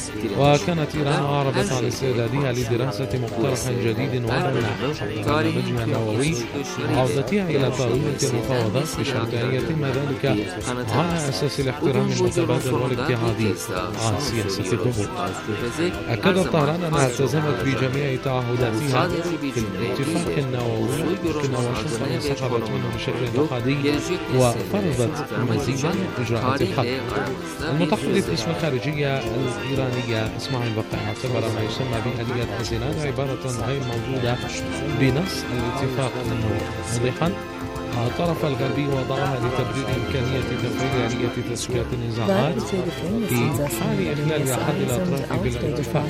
وكانت إيران أعربت عن استعدادها لدراسة مقترح جديد وأمنع برنامجها النووي وعودتها إلى طاولة المفاوضات بشرط أن يتم ذلك على أساس الاحترام المتبادل والابتعاد عن سياسة الضغوط. أكدت طهران أنها التزمت بجميع تعهداتها في الاتفاق النووي، لكن واشنطن انسحبت منه بشكل نقدي وفرضت مزيدا من إجراءات الحرب. المتحدث باسم الخارجية الإيرانية إسماعيل بقاء اعتبر ما يسمى بآلية السيناء عبارة غير موجودة بنص الاتفاق النووي، موضحا الطرف الغربي وضعها لتبرير إمكانية تفعيل آلية تسوية النزاعات في حال إخلال أحد الأطراف بالاتفاق.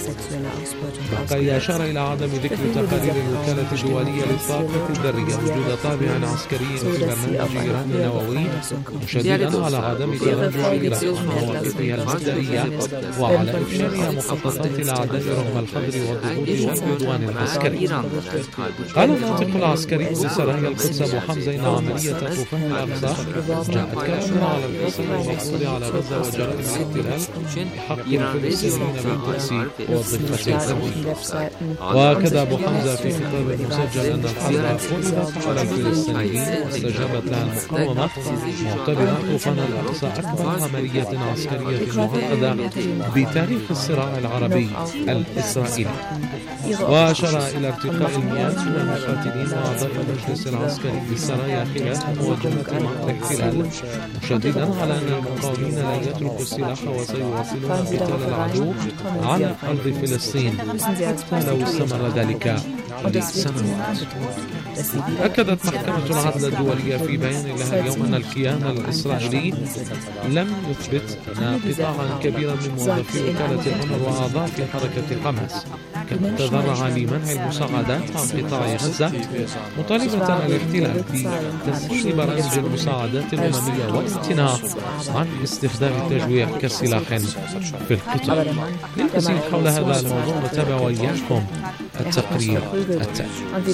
بقي أشار إلى عدم ذكر تقارير الوكالة الدولية للطاقة الذرية وجود طابع عسكري في برنامج إيران النووي، مشددا على عدم تراجع إيران عن مواقفها المبدئية وعلى إفشالها مخططات الأعداء رغم الحظر والضغوط والعدوان العسكري. قال الناطق العسكري لسرايا القدس أبو حمزة عملية طوفان الأقصى جاءت كأمر على القصف المقصود على غزة وجرائم الاحتلال بحق الفلسطينيين بالقدس والضفة الغربية. وكذا أبو حمزة في خطاب مسجل أن الحرب فرضت على الفلسطينيين واستجابت لها المقاومة، معتبرا طوفان الأقصى أكبر عملية عسكرية معقدة بتاريخ الصراع العربي الإسرائيلي. وأشار إلى ارتقاء المياه من المقاتلين وأعضاء المجلس العسكري بالسرايا خلال مواجهة مع الاحتلال، مشددا على أن المقاومين لا يتركوا السلاح وسيواصلون قتال العدو على أرض فلسطين حتى لو استمر ذلك لسنوات. أكدت محكمة العدل الدولية في بيان لها اليوم أن الكيان الإسرائيلي لم يثبت أن قطاعا كبيرا من موظفي وكالة الأمم وأعضاء في حركة حماس كان تضرع لمنع المساعدات عن قطاع غزة، مطالبة الاحتلال بتسهيل برامج المساعدات الأممية والامتناع عن استخدام التجويع كسلاح في القطاع. للمزيد حول هذا الموضوع نتابع وإياكم التقرير التالي.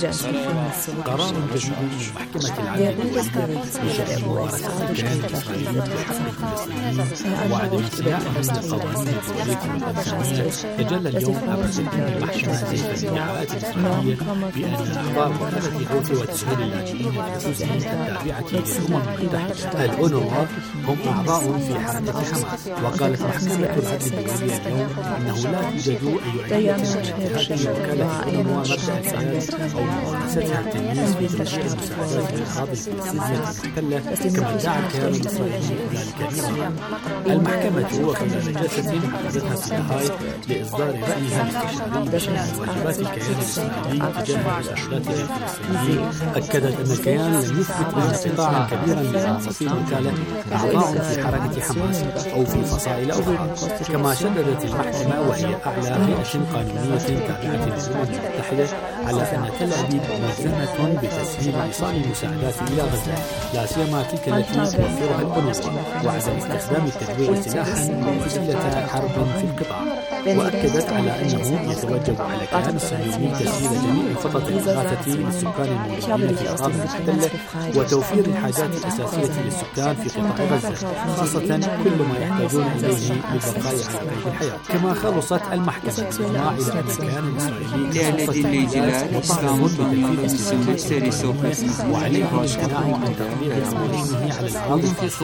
قرار جديد من محكمة العدل بشأن ممارسات الكيان الإسرائيلي بحق الفلسطينيين وعدم اتباعهم للقوانين الدولية والإنسانية تجلى اليوم عبر تقديم المحكمة زي التبريعات الإسرائيلية بأن أخبار وكالة الحوثي وتسهيل اللاجئين الفلسطينيين التابعة للأمم المتحدة الأونروا هم أعضاء في حركة حماس. وقالت محكمة العدل الدولية اليوم أنه لا توجد أي علة انتهاك لوكالة الأونروا مبدأ السيادة أو ممارستها التمييز في توزيع المساعدات للأراضي الفلسطينية المحتلة كما ادعى الكيان الإسرائيلي ذلك مرارا. المحكمة وكل جلسة عقدتها في لاهاي لإصدار رأيها الاستشاري بشأن واجبات الكيان الإسرائيلي تجاه المساعدات للفلسطينيين، أكدت أن الكيان لم يثبت أن قطاعا كبيرا من موظفي الوكالة أعضاء في حركة حماس أو في فصائل أخرى. كما شددت المحكمة وهي أعلى هيئة قانونية تابعة للأمم المتحدة على أن تل أبيب ملزمة بتسهيل إيصال المساعدات إلى غزة، لا سيما تلك التي توفرها الأونروا، وعدم استخدام التجويع سلاحا ووسيلة حرب في القطاع. وأكدت على أنه يتوجب على الكيان الصهيوني تسهيل جميع الخطط الإغاثة للسكان الموجودين في الأراضي المحتلة وتوفير الحاجات الأساسية للسكان في قطاع غزة، خاصة كل ما يحتاجون إليه للبقاء على قيد الحياة. كما خلصت المحكمة بالإجماع إلى أن الكيان الإسرائيلي مطالب بتنفيذ السياسة وعليه الامتناع عن تطبيق قوانينه على الأراضي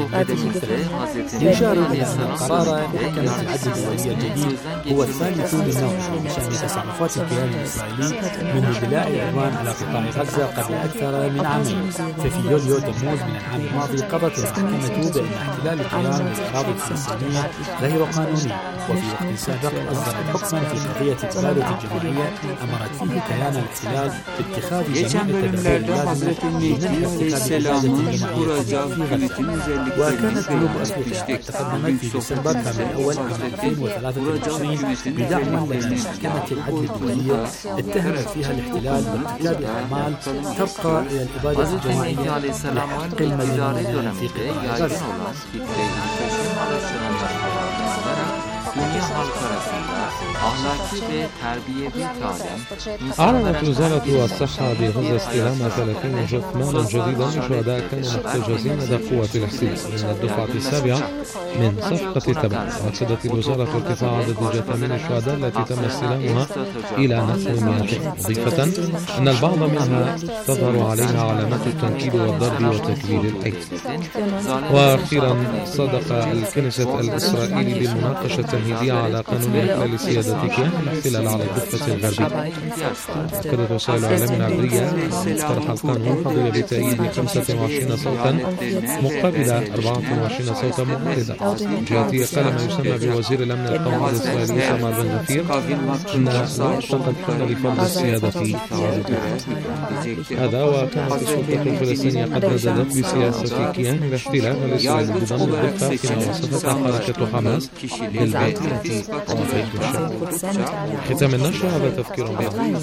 المحتلة. يشار إلى أن قرار محكمة العدل الدولية الجديد هو الثالث من نوعه بشأن تصرفات الكيان الإسرائيلي منذ اندلاع العدوان على قطاع غزة قبل أكثر من عامين. ففي يوليو تموز من العام الماضي قضت المحكمة بأن احتلال الكيان للأراضي الفلسطينية غير قانوني، وفي وقت سابق أصدرت حكما في قضية التبادل الجماعية أمرت فيه كيان الاحتلال باتخاذ جميع التدابير اللازمة لمنع ارتكاب الإبادة الجماعية في غزة. وكانت جنوب أفريقيا تقدمت في ديسمبر الأول عام 2023 بدعوى إلى محكمة العدل الدولية اتهمت فيها الاحتلال بارتكاب أعمال ترقى إلى الإبادة الجماعية لحق المدنيين في قطاع غزة. أعلنت وزارة الصحة بغزة استلام 30 جثمانا جديدا لشهداء كانوا محتجزين لدى قوة الاحتلال من الدفعة السابعة من صفقة تبع. وأكدت الوزارة ارتفاع عدد جثامين الشهداء التي تم استلامها إلى نحو 200، مضيفة أن البعض منها تظهر عليها علامات التنكيل والضرب وتكبير الأيدي. وأخيرا صدق الكنيسة الإسرائيلي بالمناقشة التمهيدية على قانون إحلال سيادة كيان الاحتلال على الضفة الغربية. أكدت وسائل إعلام عبرية طرح القانون حظي بتأييد 25 صوتا مقابل 24 صوتا معارضة. جهتي قال ما يسمى بوزير الأمن القومي الإسرائيلي إيتمار بن غفير أن الوقت قد حان لفرض السيادة في هذا. وكانت السلطة الفلسطينية قد نددت بسياسة كيان الاحتلال الإسرائيلي بضم الضفة فيما وصفتها حركة حماس بالبديهة وغير الشعب. ختام النشر هذا تفكير بيان.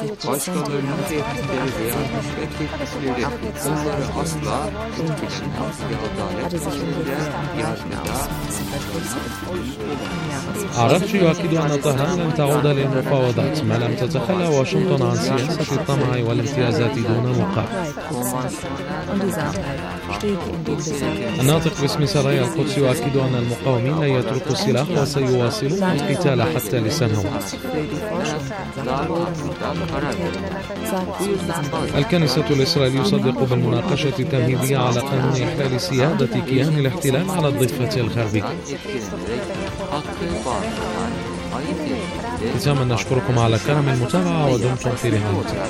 عرفتي يؤكد أن طهران لن تعود للمفاوضات ما لم تتخلى واشنطن عن سياسة الطمع والامتيازات دون مقابل. الناطق باسم سرايا القدس يؤكد أن المقاومين لن يتركوا السلاح وسيواصلون القتال حتى لسنوات. الكنيسة الإسرائيلية يصدق بالمناقشة التمهيدية على قانون إحلال سيادة كيان الاحتلال على الضفة الغربية. ختاما نشكركم على كرم المتابعة ودمتم في رعاية الله.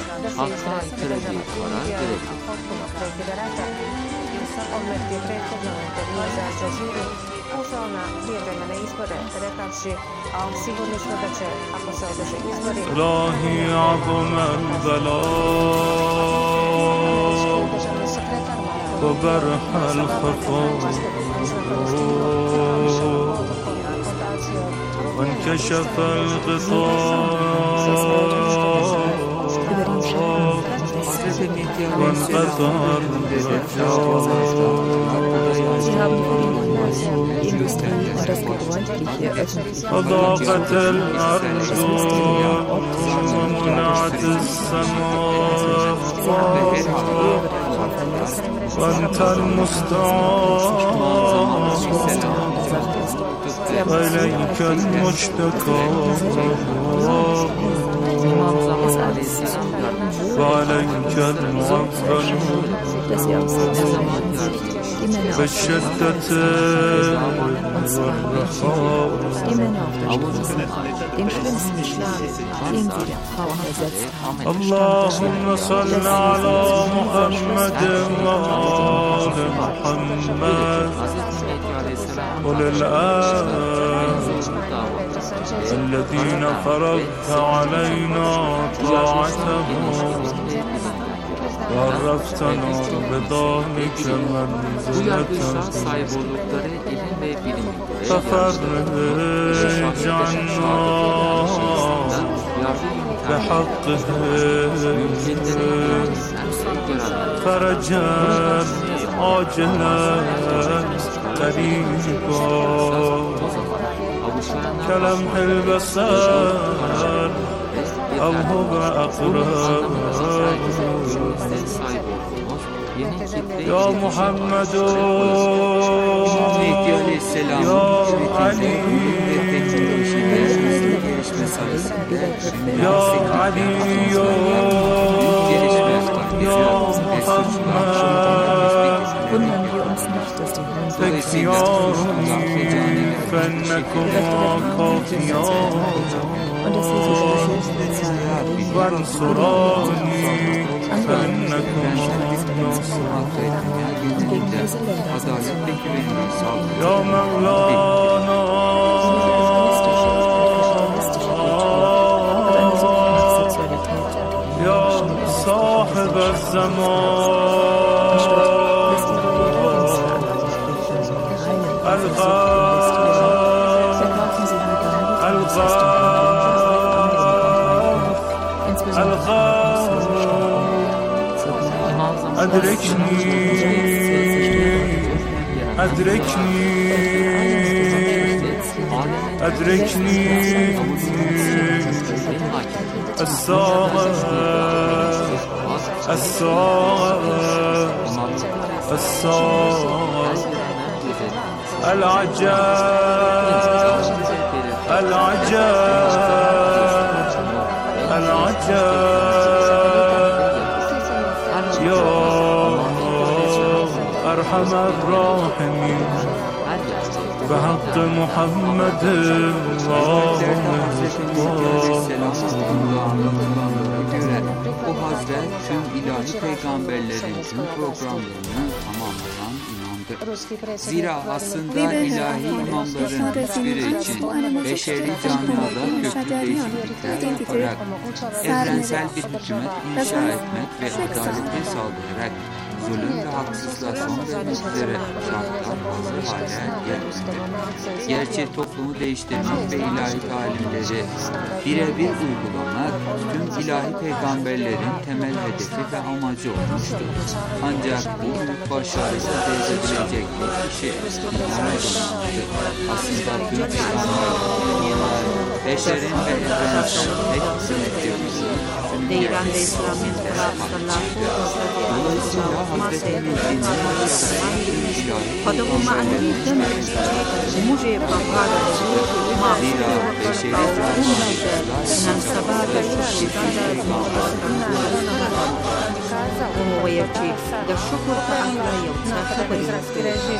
إلهي عظم البلاء وبرح الخفاء وانكشف الغطاء وانقطع وضاقت الأرض ومنعت السماء وأنت المستعان وإليك المشتكى وعليك المعول بالشدة والرخاء. اللهم صل على محمد وآل محمد وللآن الذين فرضت علينا طاعتهم وعرفتنا بذلك منزلتهم ففرج عنا بحقهم فرجا عاجلا قريبا كلمح البصر أو هو أقرب. يا محمد يا علي يا علي يا محمد تكفياني فإنكما كافيان وانصراني فإنكما ناصرون. يا مولانا يا صاحب الزمان أدركني أدركني الساعة الساعة الساعة العجاب العجاب العجاب يا أرحم الراحمين بحق محمد O Hazret tüm ilahi peygamberlerimizin programlarını tamamlayan imamdır. Zira aslında ilahi imamların hiçbiri için beşeri camiada köklü değişiklikler yaparak evrensel bir hükümet inşa etmek ve adaleti sağlayarak zulüm ve haksızlığa son vermek üzere şartlar hazır hale gelmektedir. Gerçi toplumu değiştirmek ve ilahi talimleri birebir uygulamak tüm ilahi peygamberlerin temel hedefi ve amacı olmuştur. Ancak bu büyük başarıyı elde edebilecek bir kişi uygulamaktır. Aslında tüm peygamberlerin beşerin ve evrensel tek sünnettirmesi Değiran ve İslam'ın dolayısıyla Hazreti Mehdi'nin Padavu ma'navi demek muže papara ma zira beşeri nansabada ovo je da šukur pa Allah je ucafili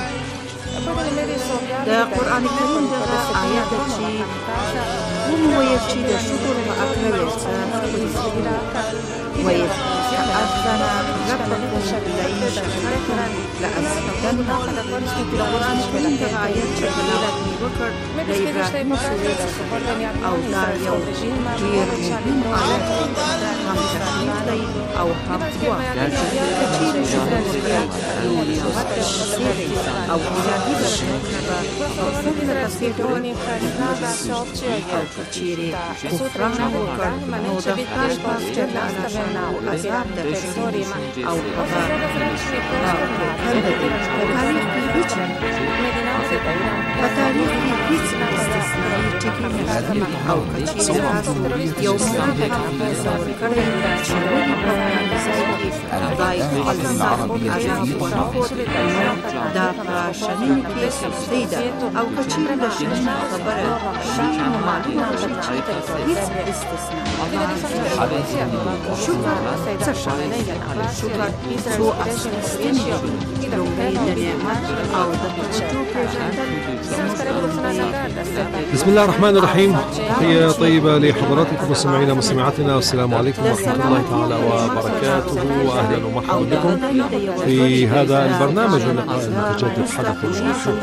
da Kur'an-ı Kerim'de ayette ki ovo je da šukur pa Allah je ucafili وَيَتَأَذَّنَ رَبَّكُمْ لَئِنْ شَكَرْتُمْ لَأَزِيدَنَّكُمْ القرآن الكريم da ayet čekala Bukar da Ibrahim sureta أو دا یو ډیر مهم آیت هم تخلیق دی او هم دعا کچیر شکر وکړي نو نعمت شکر او الهي برکتونه او فضل رسیدونی او کچیر کفران وکړ نو د خدای پاک جل جلاله عذاب د شروري او قضا په تاریخ کې هیڅ استثنائي ټکی نشته او کچیر تاسو یو مصادق تصور کړئ چې ولې په ځای کې خدای عذاب دا په شنین کې سجده او کچیر د شنین خبره شي نو معلومه ده چې هیڅ استثناء شکر څه شامل شکر څو اصلي لومړی د نعمت او د توجه پیژندل. بسم الله الرحمن الرحيم. تحية طيبة لحضراتكم مستمعينا ومستمعاتنا، والسلام عليكم ورحمة الله تعالى وبركاته، وأهلا ومرحبا بكم في هذا البرنامج اللقاء المتجدد حدث الحق.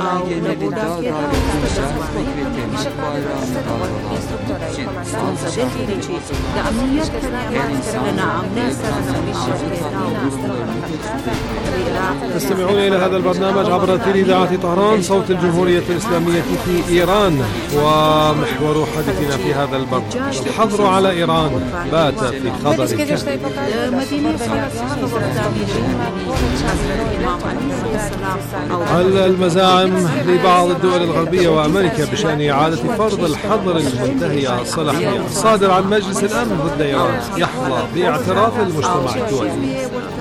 تستمعون إلى هذا البرنامج عبر إذاعة طهران صوت الجمهورية الإسلامية في إيران، ومحور حديثنا في هذا البرنامج الحظر على إيران بات في خبر كهف. هل المزاعم لبعض الدول الغربية وأمريكا بشأن إعادة فرض الحظر المنتهي الصلاحية الصادر عن مجلس الأمن ضد إيران يحظى باعتراف المجتمع الدولي؟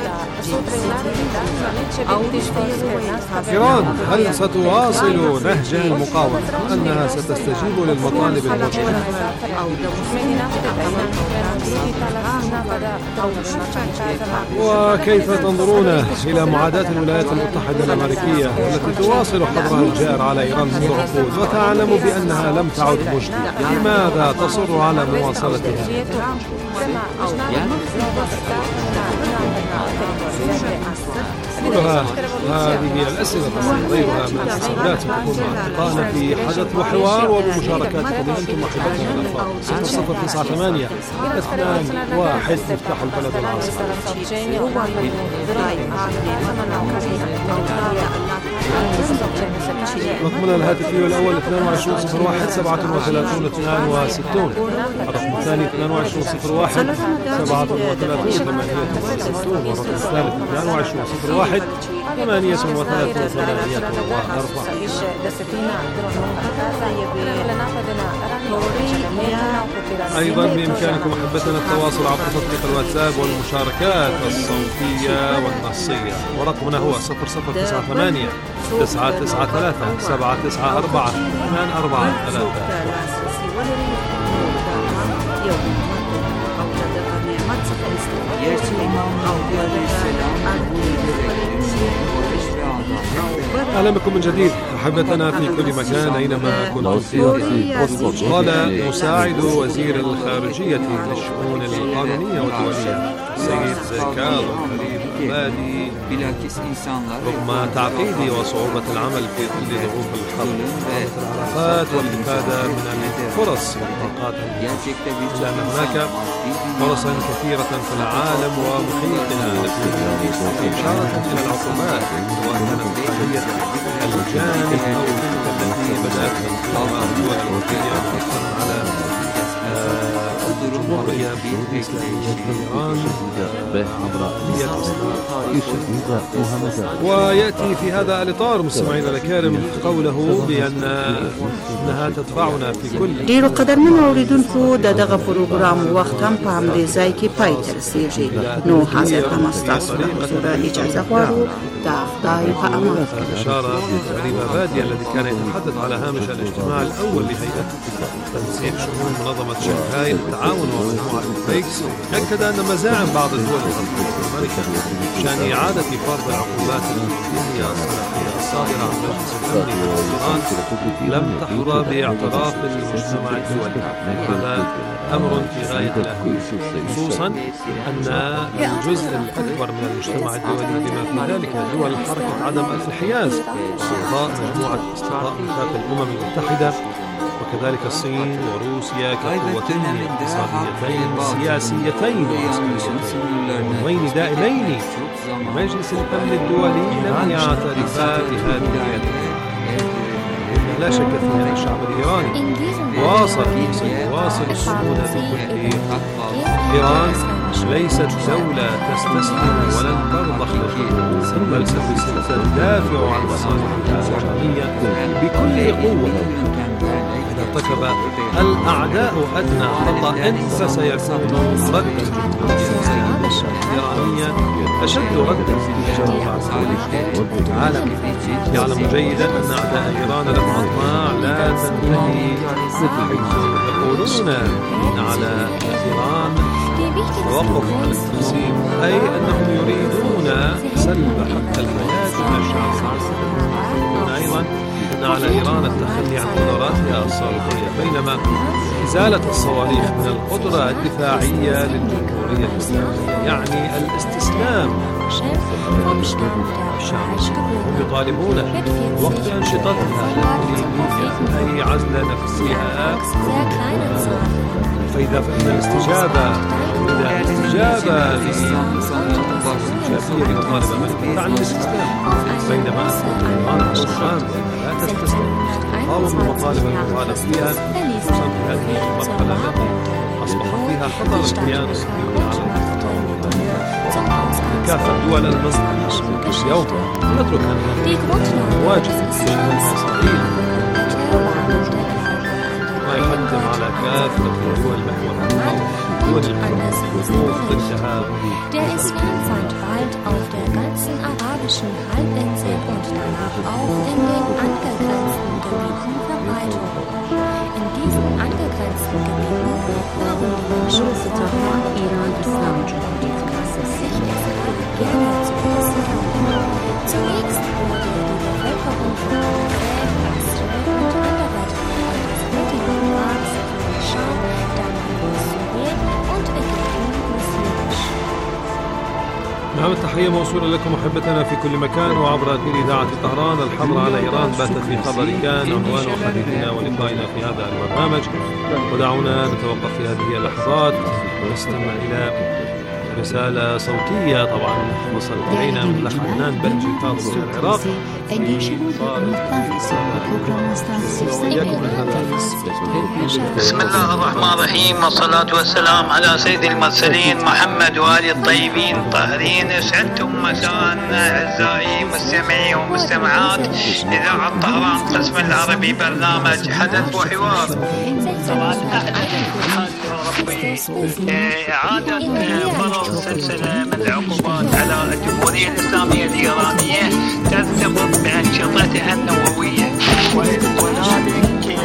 إيران هل ستواصل نهجها المقاومة أنها ستستجيب للمطالب الموجودة؟ وكيف تنظرون إلى معاداة الولايات المتحدة الأمريكية التي تواصل حظرها الجائر على إيران منذ عقود وتعلم بأنها لم تعد مجدية؟ لماذا تصر على مواصلتها؟ كلها هذه الأسئلة غيرها من التساؤلات تكون مع لقائنا في حدث وحوار وبمشاركاتكم أنتم أحبتنا الأفاضل. 0098 21 مفتاح البلد العاصمة. رقمنا الهاتفي الأول 22 01 37 62. الرقم الثاني 22 01 37 68. والرقم الثالث 22 01 أيضا بإمكانكم أحبتنا التواصل عبر تطبيق الواتساب والمشاركات الصوتية والنصية، ورقمنا هو 0098 993 794 أهلا بكم من جديد أحبتنا في كل مكان أينما كنتم. قال مساعد وزير الخارجية للشؤون القانونية والدولية السيد كاظم خليل العبادي رغم تعقيد وصعوبة العمل في ظل ظروف الحرب العلاقات والإفادة من الفرص والطاقات، إلا أن هناك فرصا كثيرة في العالم ومحيطنا إشارة إلى العقوبات سواء كانت بقضية الجانب أو التي بدأت من الدول الأوروبية على الجمهورية الإسلامية إيران ويأتي في هذا الإطار مستمعينا الكرام قوله بأنها تدفعنا في كل ډیرو قدرمنو اوریدونکو دغه پروګرام وخت هم په همدې ځای کې پای ته رسیږي. نو حاضر هم ستاسو له حضوره اجازه غواړو. دا خدای په امان. أشار غريب عبادي الذي كان يتحدث على هامش الاجتماع الأول لهيئة تنسيق شؤون منظمة شنغهاي للتعاون ومجموعة بريكس، أكد أن مزاعم بعض الدول الغربية وأمريكا بشأن إعادة فرض العقوبات الدينية الصلاحية الصادرة عن مجلس الأمن في إيران لم تحظى باعتراف المجتمع الدولي. هذا أمر في غاية الأهمية، خصوصا أن الجزء الأكبر من المجتمع الدولي بما في ذلك دول حركة عدم الانحياز أعضاء مجموعة استضافة الأمم المتحدة، وكذلك الصين وروسيا كقوتين اقتصاديتين سياسيتين وعسكريتين دائمين. مجلس الأمن الدولي لم يعترفا بهذه لا شك في أن الشعب الإيراني سيواصل الصمود بكل إيران ليست دولة تستسلم ولن ترضخ للحكم، بل ستدافع عن مصالحها الوطنية بكل قوة. إذا ارتكب الأعداء أدنى خطأ فسيكون رد الإيرانية أشد ردا في الجو العالم. يعلم جيدا أن أعداء إيران لهم أطماع لا تنتهي، يقولون إن على إيران توقف عن التقسيم، أي أنهم يريدون سلب حق الحياة من الشعب. أيضا أن على إيران التخلي عن قدراتها الصاروخية، بينما إزالة الصواريخ من القدرة الدفاعية للجمهورية الإسلامية يعني الاستسلام. الشعب يطالبون وقت أنشطتها أي عزل نفسها، فإذا فإن الاستجابة للشافية لمطالبة ملكة تعني الاستسلام، بينما إيران الشام لا تستسلم، تقاوم المطالب المطالب فيها، خصوصا في هذه المرحلة التي أصبحت فيها خطر الكيان الصهيوني على المنطقة. كافة دول المنطقة اليوم نترك أن نواجه إسرائيل ويقدم على كافة دول المحور Der Islamfeind bald auf der ganzen arabischen Halbinsel und danach auch in den angegrenzten Gebieten Verbreitung. In diesen angegrenzten Gebieten waren die Menschen sich deshalb gerne zu passieren. Zunächst wurde die Bevölkerung von Krähen, Astrid und anderer Teile des heutigen Iraks, Scham, dann Syrien und Ägypten muslimisch. نعم، التحية موصولة لكم أحبتنا في كل مكان وعبر أثير إذاعة طهران. الحظر على إيران باتت في خبر كان عنوان حديثنا ولقائنا في هذا البرنامج، ودعونا نتوقف في هذه اللحظات ونستمع إلى رسالة صوتية طبعا وصلت إلينا من الأخ عدنان بلجي فاضل من العراق. بسم الله الرحمن الرحيم والصلاة والسلام على سيد المرسلين محمد وآل الطيبين الطاهرين. اسعدتم مساء أعزائي مستمعي ومستمعات إذاعة طهران قسم العربي برنامج حدث وحوار. طبعا إعادة فرض سلسلة من العقوبات على الجمهورية الإسلامية الإيرانية ترتبط بأنشطتها النووية، وذلك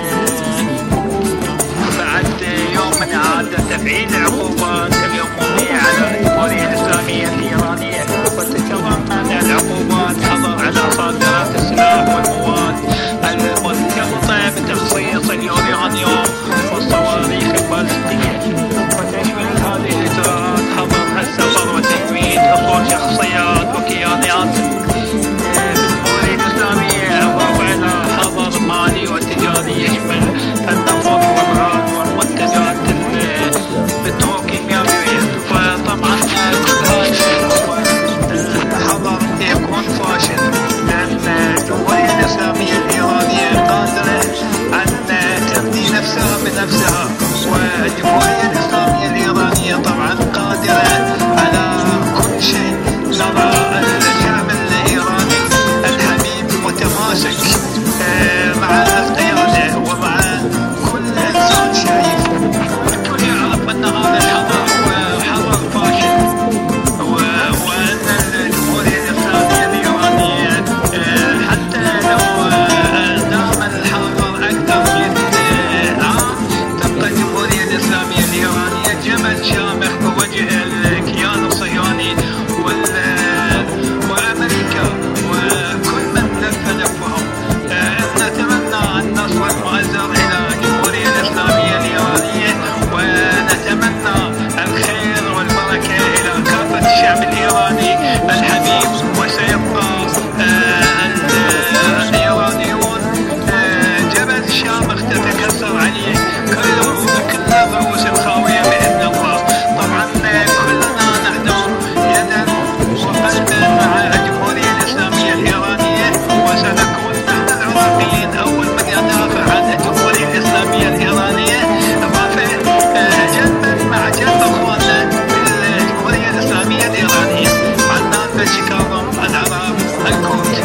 بعد يوم من إعادة تفعيل العقوبات اليومية على الجمهورية الإسلامية الإيرانية. وتتضمن العقوبات حظر على صادرات السلاح والمواد المرتبطة بتخصيص اليورانيوم والصواريخ البالستية، وتشمل هذه الإجراءات حظر السفر وتجميد حصول شخصيات وكيانات الجمهورية الإسلامية، إضافة إلى حظر مالي وتجاري يشمل النفط والغاز والمنتجات البتروكيماوية. فطبعا كل هذا حظر يكون فاشل، لأن الجمهورية الإسلامية الإيرانية قادرة أن تبني نفسها بنفسها، والجمهورية الإسلامية الإيرانية طبعا قادرة على كل شيء. نرى الشعب الإيراني الحبيب متماسك مع القيادة ومع كل إنسان شريف. الكل يعرف أن هذا الحظر هو حظر فاشل، وأن الجمهورية الإسلامية الإيرانية حتى لو دام الحظر أكثر من عام تبقى الجمهورية الإسلامية الإيرانية جبل شامخ بوجه الكيان الصهيوني وأمريكا وكل من لف لفهم. نتمنى النصر المؤزر إلى الجمهورية الإسلامية الإيرانية، ونتمنى الخير والبركة إلى كافة الشعب الإيراني الحبيب. وسيبقى الإيرانيون جبل شامخ تتكسر عليه كل الرؤوس الخاوية بإذن الله. طبعا كلنا نحضر يدا وقلبا مع الجمهورية الإسلامية الإيرانية، وسنكون نحن العراقيين أول من يدافع عن الجمهورية الإسلامية الإيرانية، إضافة جنبا مع جنب أخواننا بالجمهورية الإسلامية الإيرانية. عدنان بلجي كاظم، العراق، الكويت.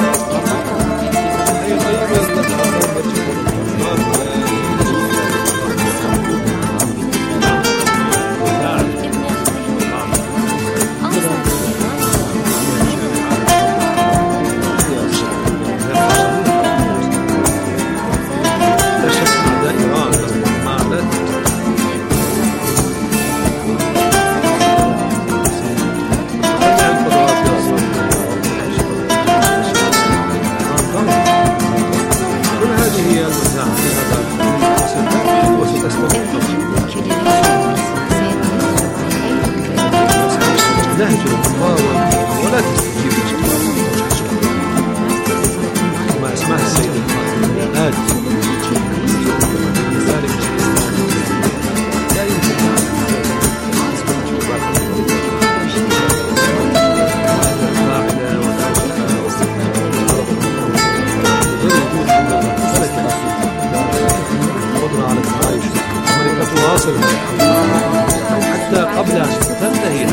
حتى قبل أن تنتهي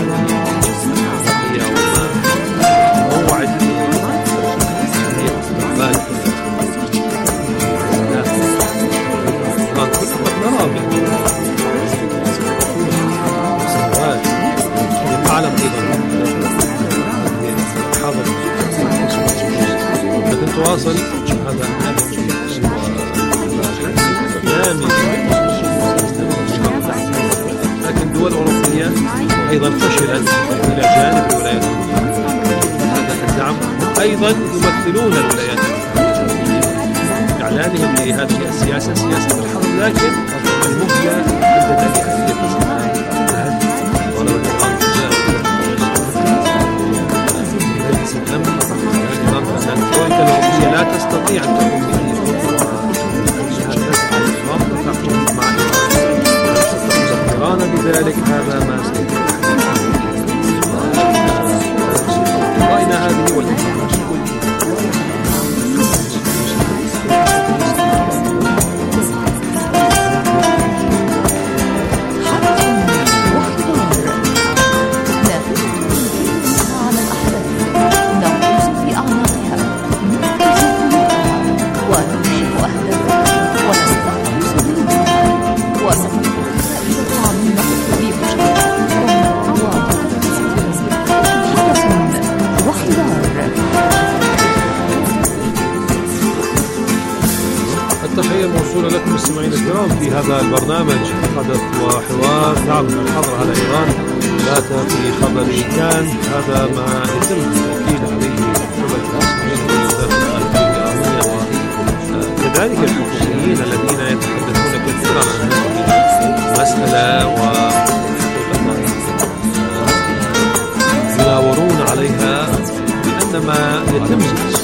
موعد أعلم أيضا حاضر لكن تواصل هذا لكن الدول الأوروبية أيضا فشلت إلى جانب الولايات المتحدة. هذا الدعم أيضا يمثلون الولايات المتحدة إعلانهم لهذه السياسة سياسة الحرب، لكن المهلة عند ذلك طلبت الآن مجلس الأمن الترويكا الأوروبية لا تستطيع أن تقوم به تسعى للتفاوض مع إيران بذلك. هذا ما سيكون والإنتاج. التحية موصولة لكم مستمعينا الكرام في هذا البرنامج حدث وحوار. نعم، الحظر على إيران بات في خبر كان، هذا ما يتم التأكيد عليه من قبل المسؤولين من وزارة الخارجية الإيرانية وكذلك الحكوميين الذين يتحدثون كثيرا عن هذه المسألة ويناورون عليها بأن ما يتم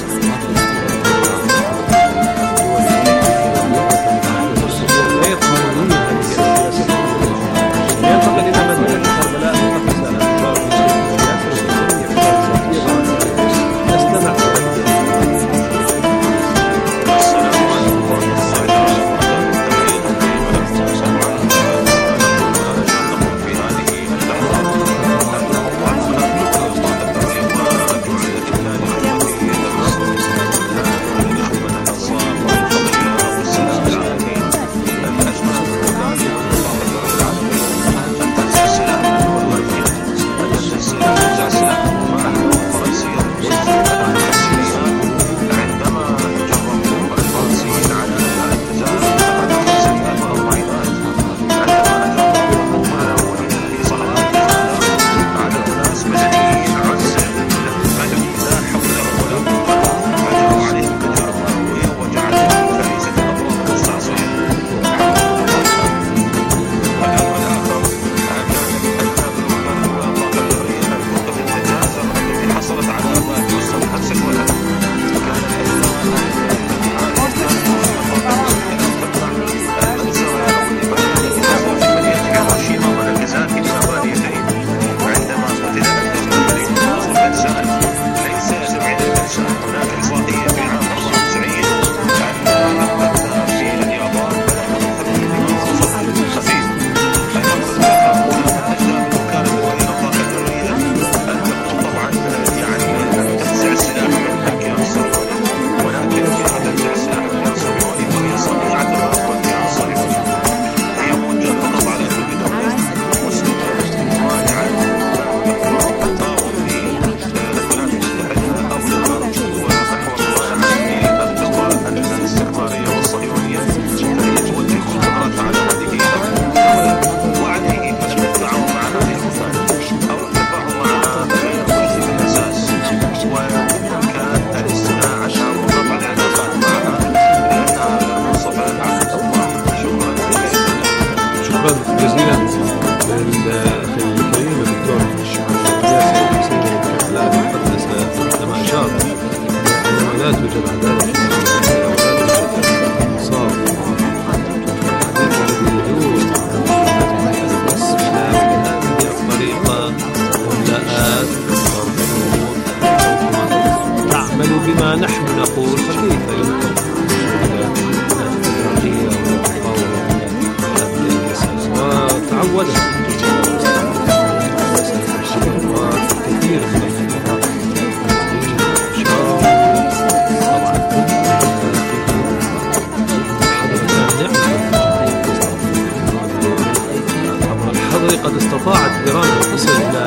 قد استطاعت إيران أن تصل إلى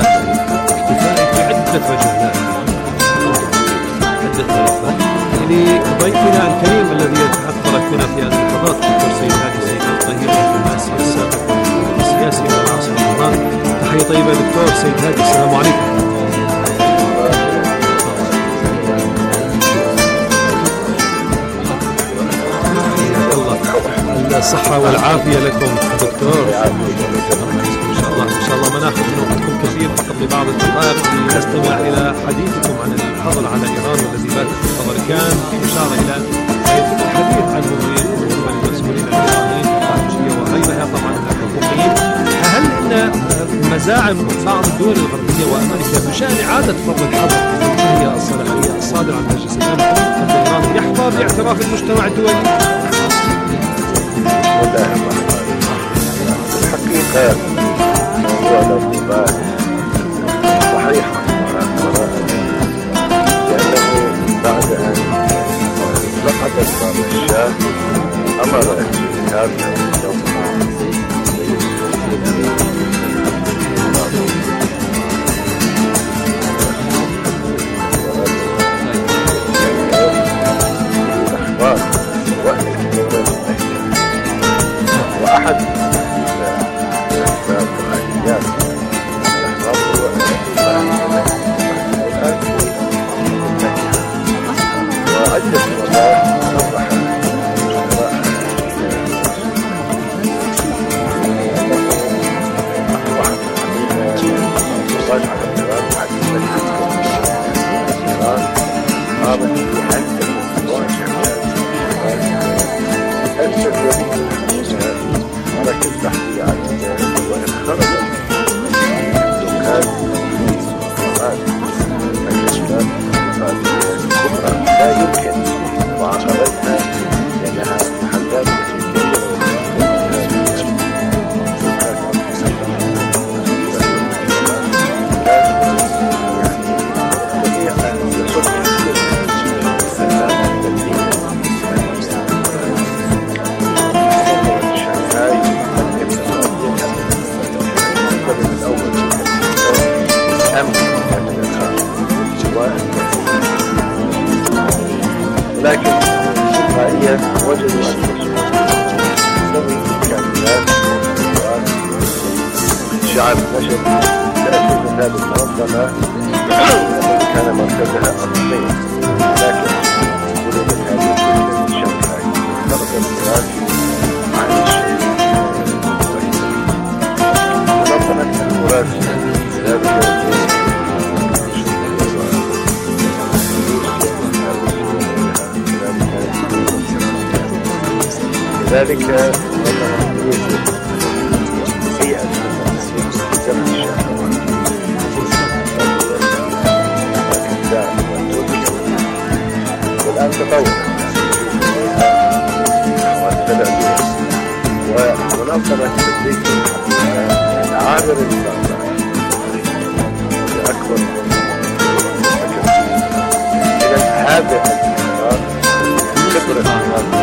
اكتفاء في عدة وجهات يعني ضيفنا الكريم الذي يتحضر هنا في هذه اللحظات دكتور سيد هادي السيد الطيب الدبلوماسي السابق والسياسي والعاصمة إيران. تحية طيبة دكتور سيد هادي، السلام عليكم. الصحة والعافية لكم دكتور. إن شاء الله ما ناخذ من وقتكم كثير، فقط لبعض الدقائق لنستمع إلى حديثكم عن الحظر على إيران والذي بات في خبر كان إشارة إلى الحديث عنه من قبل المسؤولين الإيرانيين الخارجية وغيرها طبعا الحكوميين. هل إن ما مزاعم بعض الدول الغربية وأمريكا بشأن إعادة فرض الحظر هي الصلاحية الصادرة عن مجلس الأمن ضد إيران يحظى باعتراف المجتمع الدولي. الحقيقة موضوع الارتباط صحيح لأنه بعد أن سقط الشاه أمر الجهات وأحد الأسباب وعدة مرات نصح ولكن تحكي عن وإن خرج لا يمكن معاقبتها لأنها محلات لكن التلقائية وجدوا أن تسوي إمكانيات شعب نشر تأسيس هذه المنظمة كان مركزها الصين، لكن ولد هذه الكلمة شنغهاي فرض البلاد عن منظمة الفرات هذه ذلك هي زمن الشهوات والآن تطور ومنظمة تدريك عابر الإنسان أكبر إذا هذا الإنسان خبرة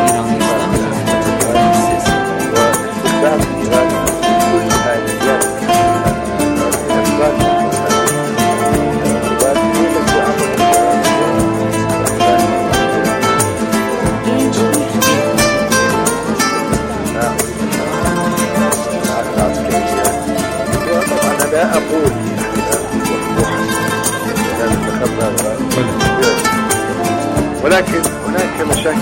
لا أقول ولكن هناك مشاكل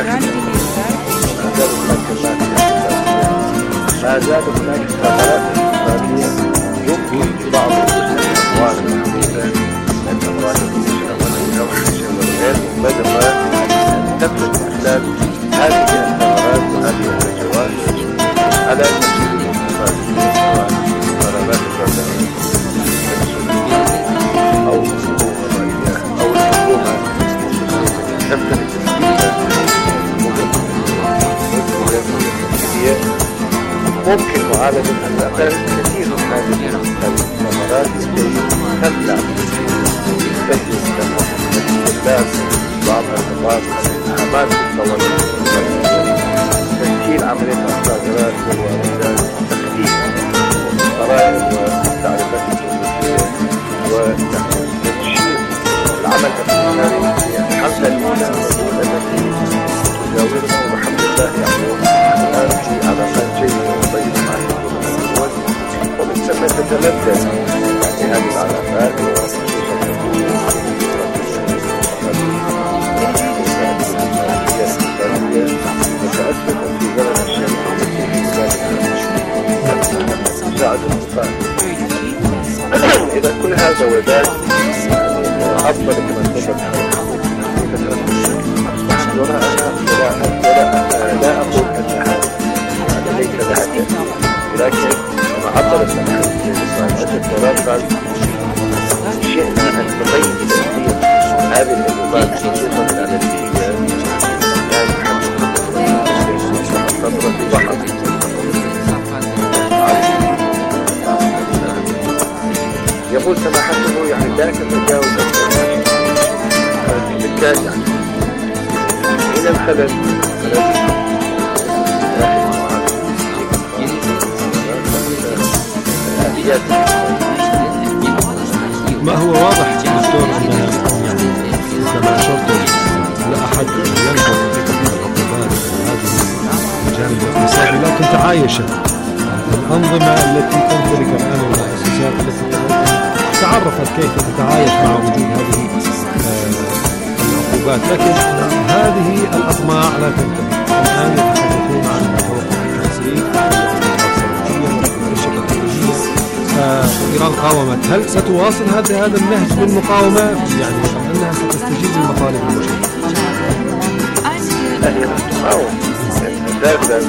ما زال هناك ثغرات اقتصادية يمكن بعض الأموال الحديثة أن الأموال والأوحشة والغير مبادرة أن تفرض خلال هذه الثغرات وهذه الفجوات على المسؤولين الاقتصاديين وقرارات الدولة أو الحكومة الرئيسية أو الحكومة تمتلك ممكن معالجة الأقل كثير من هذه الثغرات تمنع استخدام بعض النقاط الأعمال المطورة تسهيل عملية الصادرات والواردات وتخفيف الضرائب والتعريفات الجمركية وتنشيط العمل الاقتصادي في حملة الأولى التي تجاورنا وبحمد الله الآن في علاقات جيدة وطيبة مع الدول وبالتالي تتلذذ بهذه العلاقات متأسفة في بلد الشرق تساعد المفاهيم. إذا كل هذا وذاك أفضل كما تفضل لا أقول أنها ليس لها لكن مع عبرت سماحة الإسرائيل عدة مرات شئنا أن نبين تأثير هذه العقوبات خصوصا الأمريكية يعني فترة البحر يقول سماحته يعني ذاك التجاوز بالكاد يعني إلى الخلل ما هو واضح دكتور أن يعني كما أشرت لا أحد ينظر في كثير العقوبات هذه الجانب الاقتصادي، لكن تعايشت الأنظمة التي تمتلك الآن والمؤسسات التي تعرفت كيف تتعايش مع وجود هذه العقوبات، لكن هذه الأطماع لا تنتهي. الآن يتحدثون عن توقف التسليح إيران قاومت. هل ستواصل هذا النهج بالمقاومة يعني أم أنها ستستجيب للمطالب المشروعة؟ تقاوم ذاتا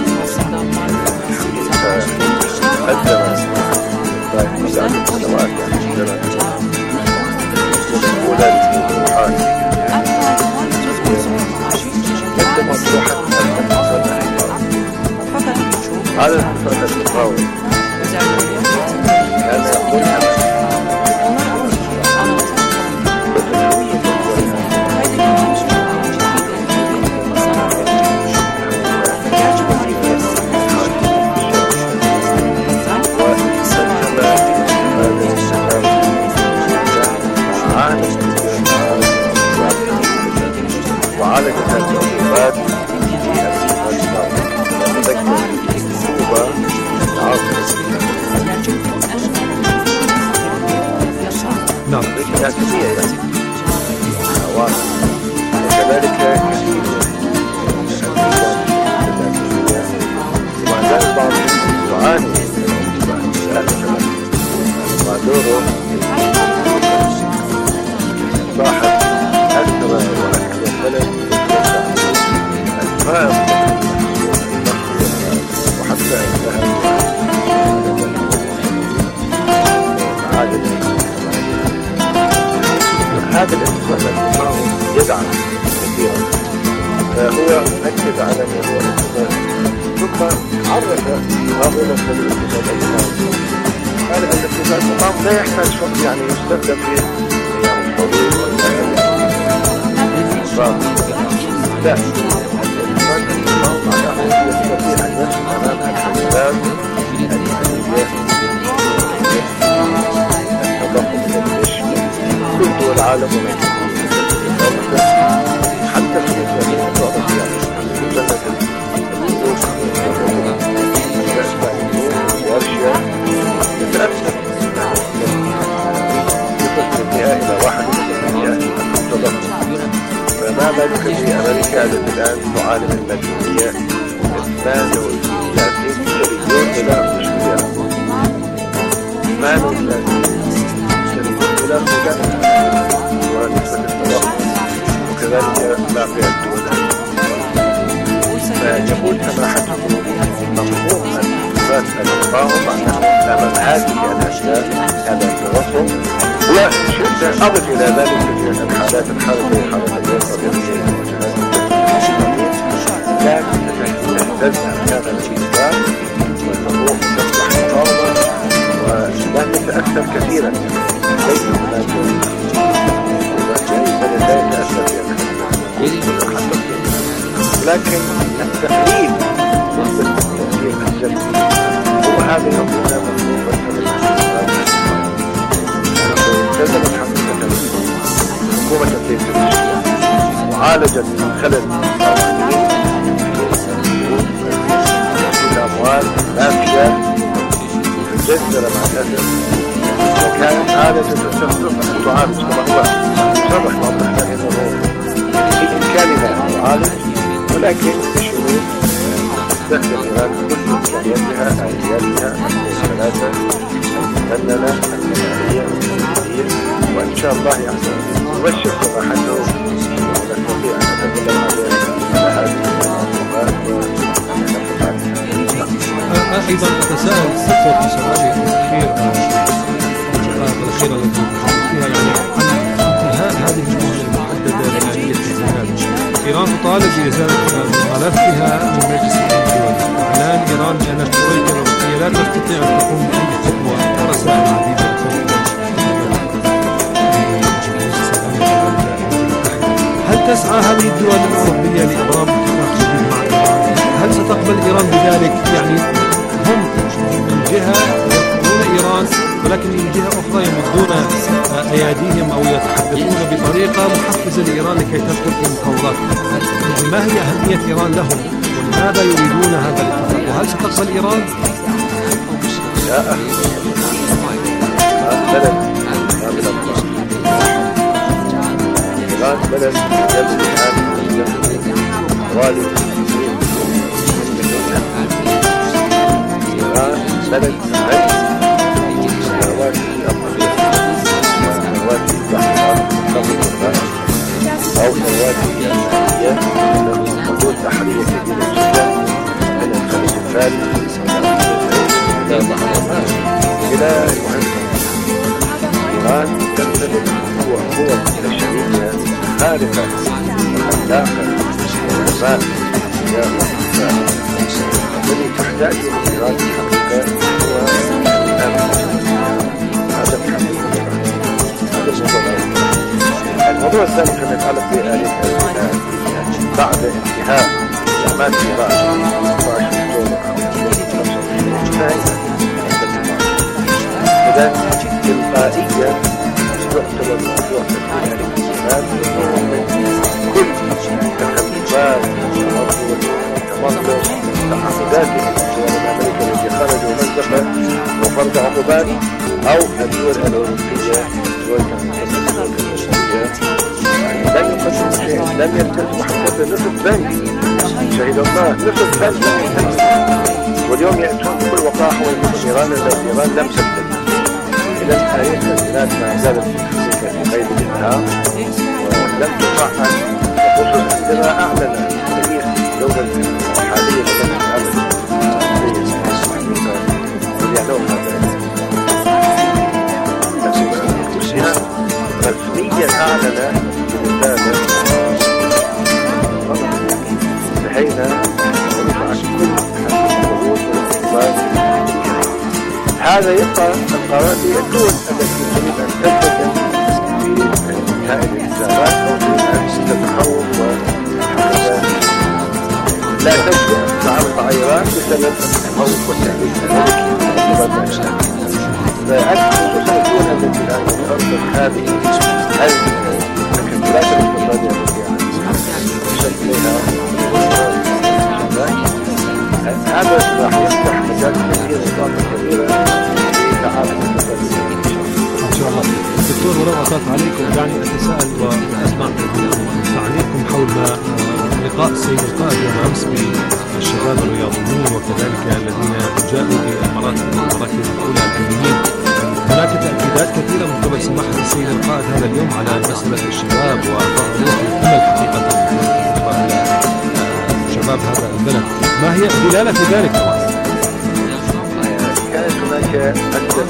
على الفترة المقاومة كان يقول وعالجت هذه العقوبات نعم اعتبارية يعني وكذلك كثير ومع ذلك بعض يعاني وعدوره صاحب أكثر وأكثر بلد الماء وحتى انتهى هذا الانتقال المقاوم يدعم كثيرا، فهو أكد على موضوع الانتقال ثم عرف هؤلاء الانتقال المقاوم قال أن الانتقال المقاوم لا يحتاج فقط يعني يستخدم في يعني الحروب لا الانتقال المقاوم معناه يستطيع أن يصل أمام الأسباب كل دول العالم حتى في فما بالك في أمريكا التي الآن تعاني من مديونية 38 تريليون دولار مش مليار 38 تريليون دولار ونسبة التضخم وكذلك باقي الدول. فيقول سماحته مفهوم المقاومة أنه أمام هذه الأشياء هذا التضخم وشئت أضف إلى ذلك في الحالات الحربية حالة اليوم لكن تهتز أركان الإنسان والحقوق تصبح مقاومة ولن يتأثر كثيرا ليس هناك لا يتأثر لكن التقليل نسبة التأثير الجنسي هو هذا يعطينا مفهوم التزمت حقيقة حكومة التأثير وعالجت خلل القوانين الأموال مافيا جزر مع الأسف وكانت عالجت التخطيط أن تعالج كما هو صرح بعض الأحيان أنه بإمكاننا أن تعالج ولكن بشروط تستخدم إيران كل إمكانياتها آلياتها الثلاثة المفننة المالية والمالية وإن شاء الله يحصل نبشر صراحته ونستطيع أن نتكلم على هذه أيضا أتساءل دكتور في سؤالي الأخير الدقائق الأخيرة التي فيها يعني عن انتهاء هذه المهلة المحددة لآلية الزواج. إيران تطالب بإزالة ملفها من مجلس الأمن الدولي، وإعلان إيران بأن الشروط الأوروبية لا تستطيع أن تقوم بأي خطوة ورسائل عديدة هل تسعى هذه الدول الأوروبية لإبرام اتفاق جديد مع إيران؟ هل ستقبل إيران بذلك؟ يعني هم من جهة يقبلون إيران، ولكن من جهة أخرى يمدون أياديهم أو يتحدثون بطريقة محفزة لإيران لكي تدخل في مفاوضات. يعني ما هي أهمية إيران لهم؟ ولماذا يريدون هذا الاتفاق؟ وهل ستقبل إيران؟ لا إيران بلد يبني حوالي 20 مليون. إيران بلد غني بثروات الأرضية وثروات البحر أو ثروات مائية، حدود بحرية كبيرة جدا من الخليج الفارسي إلى بحر الناس إلى المحيط. إيران تمتلك قوة بشرية خارقة وخلاقة وعلماء الذي تحتاج إلى إيران الحقيقة هو هذا الحقيقة. الموضوع الثاني كما يتعلق بآلية الزواج بعد انتهاء أعمال إيران 19 أكتوبر إذا تلقائيا يعتبر موضوع تدخل الإنسان كل تخلفات والتمرد والتعهدات سواء الأمريكا التي خرجوا مزقا وفرض عقوبات أو الدول الأوروبية سواء كانت لم يلتزموا حتى بنصف بنك. شهد الله نصف بنك. واليوم يأتون بكل وقاحة ويقولون إيران التي لم تلتزم. إذا تاريخ البلاد ما زالت في قيد الإنهاء ولم تفعل، خصوصا عندما أعلن رئيس الدولة الحالية التي تعلم رسميا أعلن برسالة انتهينا ورفع كل الحدود والاقتصاد. هذا يبقى القرار للدول التي تريد أن تلتزم في انتهاء الالتزامات أو تريد أن تتخوف وحتى لا تجد تعرض تغيرات بسبب التخوف والتهديد الأمريكي. فأنت خصوصا الدول التي الآن تنظر هذه التكتلات الاقتصادية التي بشكلها هذا راح يفتح مجال كثير وطاقة كبيرة لتعاون إن شاء الله. دكتور ولو أطلت عليكم دعني أتساءل وأسمع تعليقكم حول لقاء السيد القائد يوم أمس بالشباب الرياضيين وكذلك الذين جاءوا بالمراكز الأولى العلميين. هناك تأكيدات كثيرة من قبل سماحة السيد القائد هذا اليوم على مسألة الشباب وإعطاء روح الأمل حقيقة شباب هذا البلد. ما هي الدلالة في ذلك طبعا؟ كانت هناك أكثر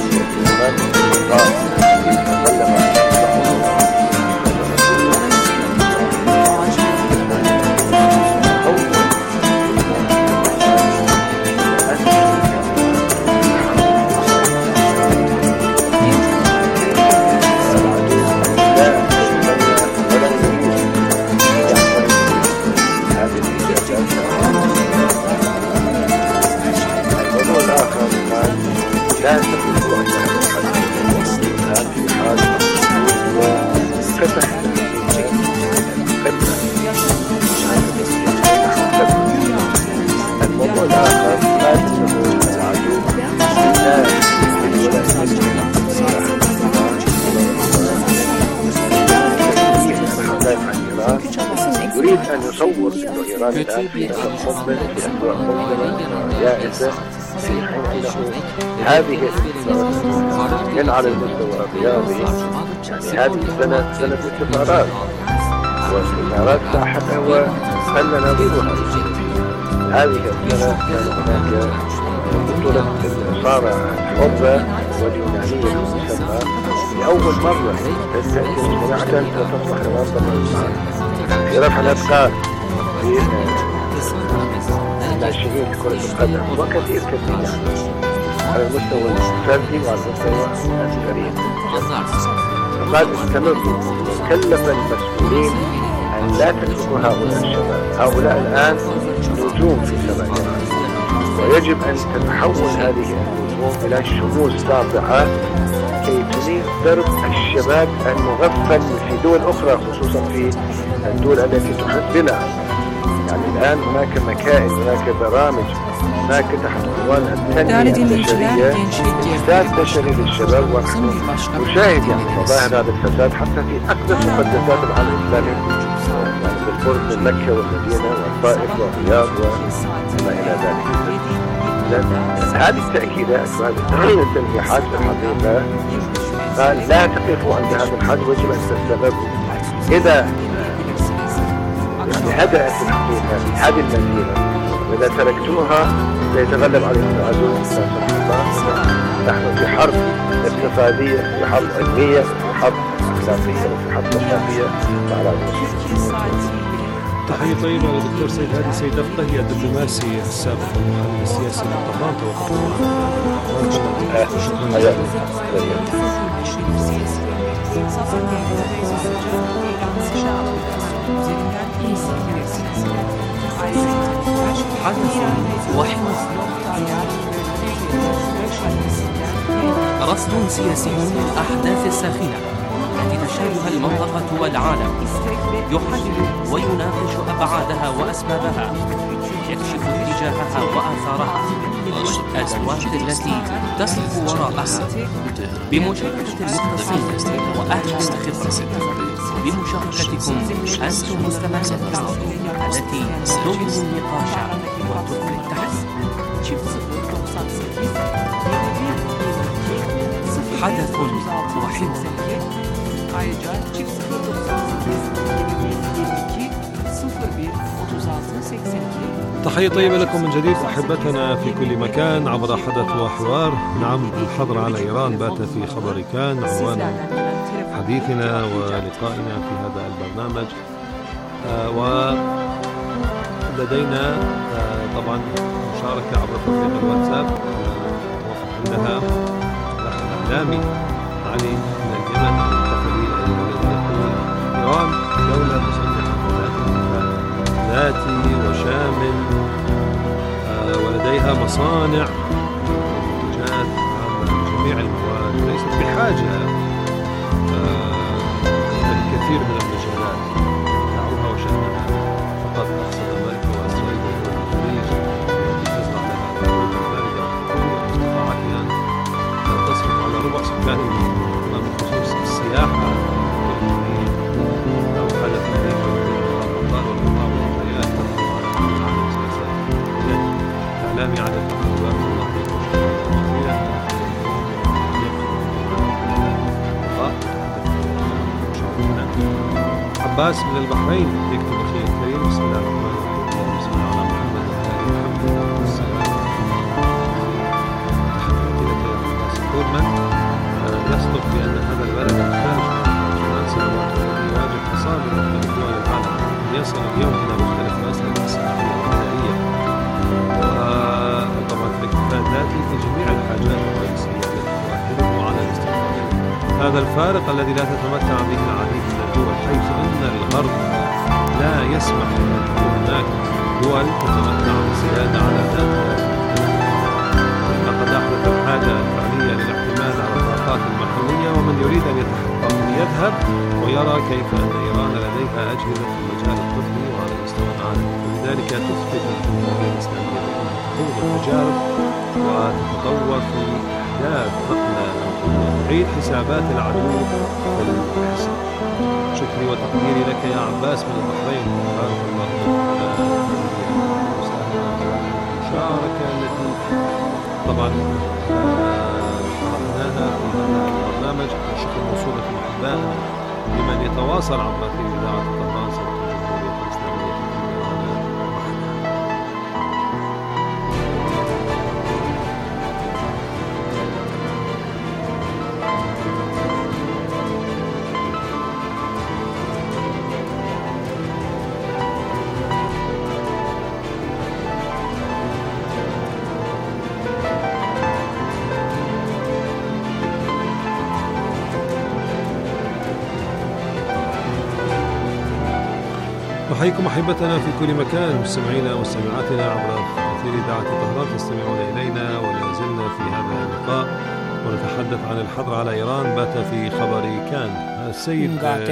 يريد أن يصور أن إيران الآن في مقبل في أجواء مظلمة يائسة، في حين أنه هذه السنة على المستوى الرياضي يعني هذه السنة سنة استثمارات، واستثمارات لاحقا وأن نظيرها. هذه السنة كان هناك بطولة الإصارة الحرة واليونانية المسمى لأول مرة تستأتي مجتمعة وتصبح منظمة في رفع الأثقال في ناشئين كرة القدم وكثير يعني على المستوى الفردي وعلى المستوى الفريق. فقد استمروا وكلف المسؤولين أن لا تتركوا هؤلاء الشباب. هؤلاء الآن نجوم في سماء إيران، ويجب أن تتحول هذه النجوم إلى شموس ساطعة كي تنير درب الشباب المغفل في دول أخرى، خصوصا في الدول التي تحبنا. يعني الآن هناك مكائن، هناك برامج، هناك تحت عنوان التنمية البشرية إنتاج بشري للشباب، ونحن نشاهد يعني مظاهر هذا الفساد حتى في أقدس مقدسات العالم الإسلامي، يعني بالقرب من مكة والمدينة والطائف والرياض وما إلى ذلك. هذه التأكيدات وهذه التلميحات في الحقيقة قال لا تقفوا عند هذا الحد، ويجب أن تستمروا. إذا يعني هدأت الحقيقة في هذه المدينة وإذا تركتوها سيتغلب عليكم العدو. نحن في حرب اقتصادية، في حرب علمية، في حرب أخلاقية، وفي حرب ثقافية مع العدو. تحية طيبة للدكتور سيد هادي سيد الطهي الدبلوماسي السابق والمحلل السياسي من طهران. رصد سياسي للأحداث الساخنة التي تشهدها المنطقة والعالم، يحلل ويناقش أبعادها وأسبابها، يكشف اتجاهها وآثارها والأدوات التي تصف وراءها، بمشاركة المختصين وأهل الخبرة، بمشاركتكم أنتم مستمعين الكرام التي تضمن النقاش وتثري التحدي. حدث وحدث. تحية طيبة لكم من جديد أحبتنا في كل مكان عبر حدث وحوار. نعم، الحظر على إيران بات في خبر كان عنوان حديثنا ولقائنا في هذا البرنامج. ولدينا طبعا مشاركة عبر تطبيق الواتساب عندها الإعلامي علي من اليمن الذي يقول إيران دولة تصنع ذاتي وشامل ولديها مصانع ومنتجات جميع المواد، ليست بحاجة للكثير من المجالات. دعوها وشأنها فقط أقصد أمريكا وإسرائيل ودول الخليج التي تزرع لها الأرض الباردة واستطاعت أن تصرف على ربع سكانها بخصوص السياحة أو حدث الإعلامي على الأخبار عباس من البحرين يكتب أخي الكريم: بسم الله الرحمن الرحيم، بسم الله على محمد وآله والسلام. تحياتي لك يا عباس. يقول من يصدق بأن هذا البلد الخارج خلال سنوات الذي يواجه حصاد من مختلف دول العالم يصل اليوم إلى مختلف مسائل الصناعية والغذائية، وطبعا الاكتفاء الذاتي في جميع الحاجات الرئيسية التي تؤهله على الاستقرار. هذا الفارق الذي لا تتمتع به العديد من الدول، حيث أن الغرب لا يسمح بأن تكون هناك دول تتمتع بزيادة على ذاتها. لقد أحدث الحاجة الفعلية للاعتماد على الطاقات المحلية، ومن يريد أن يتحقق يذهب ويرى كيف أن إيران لديها أجهزة في المجال الطبي وعلى مستوى العالم، ولذلك تثبت الجمهورية الإسلامية بأنها تخوض التجارب وتتطور في إحداث نقلة تعيد حسابات العدو والحساب. شكري وتقديري لك يا عباس من البحرين، بارك الله فيك على المشاركة التي طبعا طرحناها في هذا البرنامج. شكر موصولة محبانا لمن يتواصل عبر في إذاعة طهران صوت الجمهورية الإسلامية في نحييكم أحبتنا في كل مكان، مستمعينا ومستمعاتنا عبر أثير إذاعة طهران تستمعون إلينا، ولا زلنا في هذا اللقاء ونتحدث عن الحظر على إيران. بات في خبر كان السيد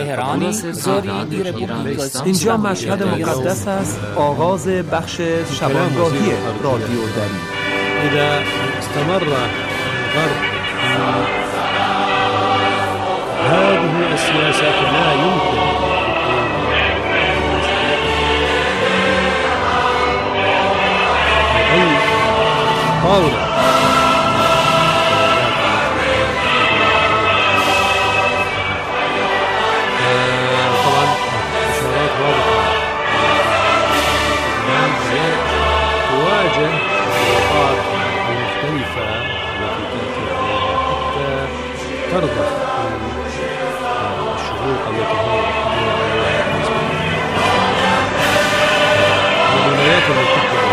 اینجا مشهد مقدس است، آغاز بخش شبانگاهی رادیو دری. إذا استمر الغرب هذه السياسات لا يمكن طاولة طبعا إشارات واضحة تواجه النقاط المختلفة التي تأتي عليها حتى ترضى الشروط التي هي الولايات المتحدة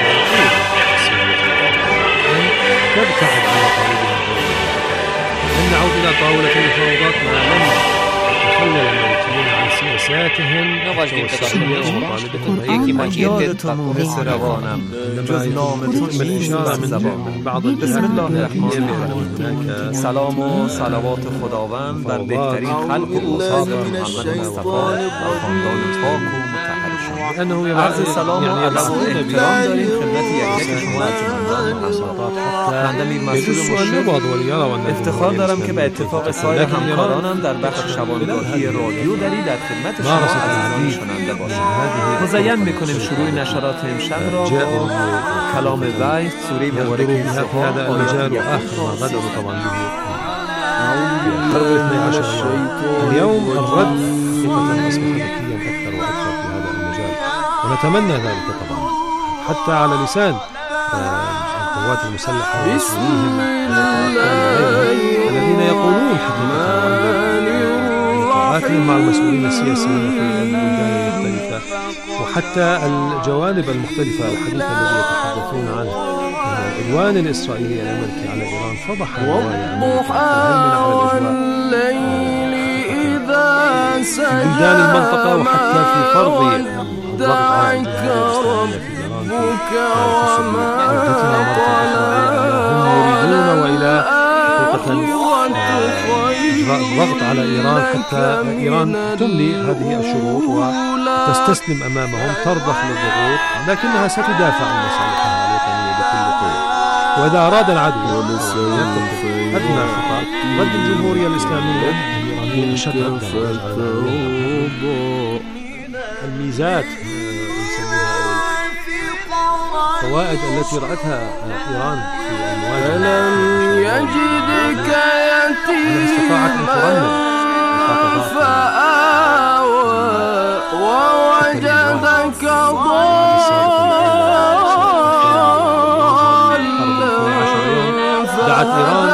تبتعد عن طاولة لن نعود إلى طاولة المفاوضات ما لم يتخلل الأمريكيين عن سياساتهم یادتون مثل روانم جز نامتون من إشارة من بعض بسم الله الرحمن الرحیم. سلام و صلوات خداوند بر بهترین خلق اوصاف محمد مصطفی و خاندان پاک و مطهر شما. عرض سلام و ادب و احترام داریم خدمت یک شما ارجمندان و اساتید. بنده میر مسئول افتخار دارم که به اتفاق سایر همکارانم در بخش شبانگاهی رادیو دری در خدمت شما عزیزان شنونده باشم. مزین میکنیم شروع نشرات امشب را با کلام وحی سوره مبارکه هذا المجال وآخر ما غدر طبعا اليوم الرد حقيقة أصبح ذكيا أكثر وأكثر في هذا المجال، ونتمنى ذلك طبعا حتى على لسان القوات المسلحة ومسؤوليهم الذين يقولون حقيقة لقاءاتهم مع المسؤولين السياسيين في البلدان المختلفة وحتى الجوانب المختلفة الحديثة الذي يتحدثون عنه العدوان الإسرائيلي الأمريكي على إيران فضح في بلدان المنطقة وحتى في فرض الضغط على الجهاد الإسرائيلية في إيران هم يريدون وإلى إجراء الضغط على إيران حتى إيران تملي هذه الشروط وتستسلم أمامهم، ترضخ للضغوط، لكنها ستدافع عن مصالحها الوطنية بكل قوة. وإذا أراد العدو أدنى خطأ ضد الجمهورية الإسلامية الإيرانية أشد الميزات الفوائد التي رأتها إيران في المواجهة لم يجدك يتيما فآوى ووجدك ضالا دعت إيران